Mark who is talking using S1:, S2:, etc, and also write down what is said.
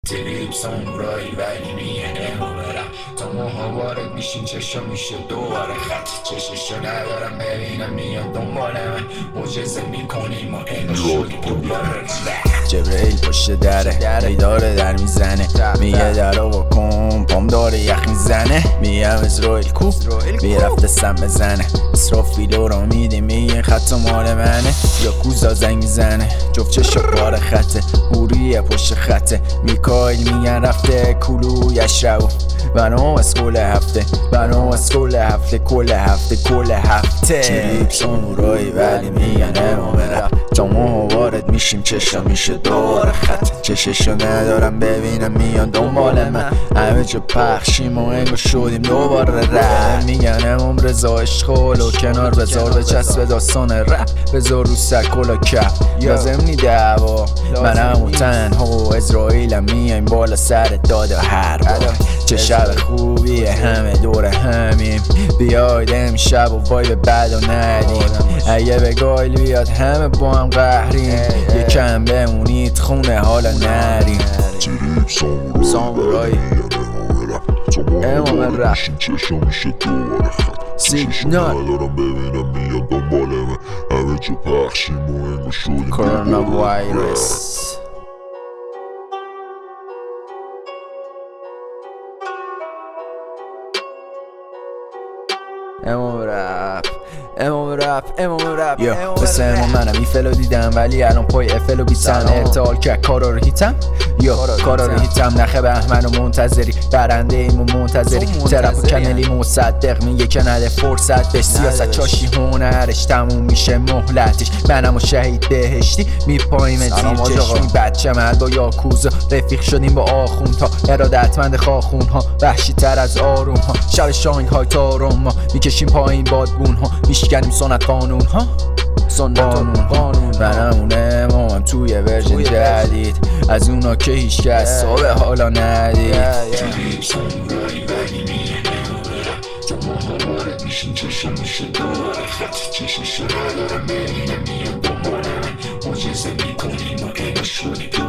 S1: تریپ سامورایی ولی میه نمومرم تا ماها وارد میشین چشم میشه دوباره خط چششو ندارم ببینم میاد دنبال من معجزه میکنیم و اینو شدی دوباره
S2: جبرئیل پشت دره ای داره در میزنه میگه درو بکن پام داره یخ میزنه میگم اسرائیل کو میرفته سم بزنه اسرافیلو را میده میگه خط مال منه یا کوزا زنگ میزنه جفت چشم بار خطه هوریه پشت خطه میکایل میگن رفته کلویش رو برنامه از کل هفته برنامه از کل هفته کل هفته تریپ سامورایی ولی میگن امام رفت تا ما وارد میشیم چشم میشه دوباره خط چششو ندارم ببینم میان دنبال من همه جا پخشیم و انگو شدیم دوباره رفت میگن امام رضا اشغال و کنار بذار به چسب داستان رفت بذار رو سر کلا کف لازم نی دعوا منم و تنها و اسرائیلم میایم بالا سر داد و حربا چه شب خوبیه همه دور همیم بیاید امشب و وایب بد و ندیم اگه به گایل بیاد همه با هم قهریم یکم بمونید خونه حالا نریم سامورایی امام رفت
S3: چشم میشه دوباره خط
S2: سیگنال
S3: ندارم ببینم میاد دنبال من همه جا پخشیم و انگو شدیم
S2: کرونا وایرس امام رفت یا مثل امام منم این فلو دیدم ولی الان پای افلو بیتم ارتحال که کارا رو هیتم یا کارا رو هیتم نخه بهمن و منتظری برنده ایم و منتظری طرف و کنلی مصدق میگه که نده فرصت به سیاست چاشی هنرش تموم میشه مهلتش منم و شهید بهشتی میپاییم زیر چشمی بچه مرد با یاکوزا رفیق شدیم با آخون ها ارادتمند خاخون ها وحشی تر از آروم ها شب شاین های تارم ما میکشیم پایین بادبون ها میشکنیم سنت قانون ها قانون برمون امام توی ورژن جدید از اونا که هیچ کس صابه حالا ندید
S1: تریپ سامورایی ولی میه نمومرم تا ماها وارد میشین چشم میشه دوباره خط چششو ندارم ببینم میاد دنبال من معجزه میکنیم و اینو شدی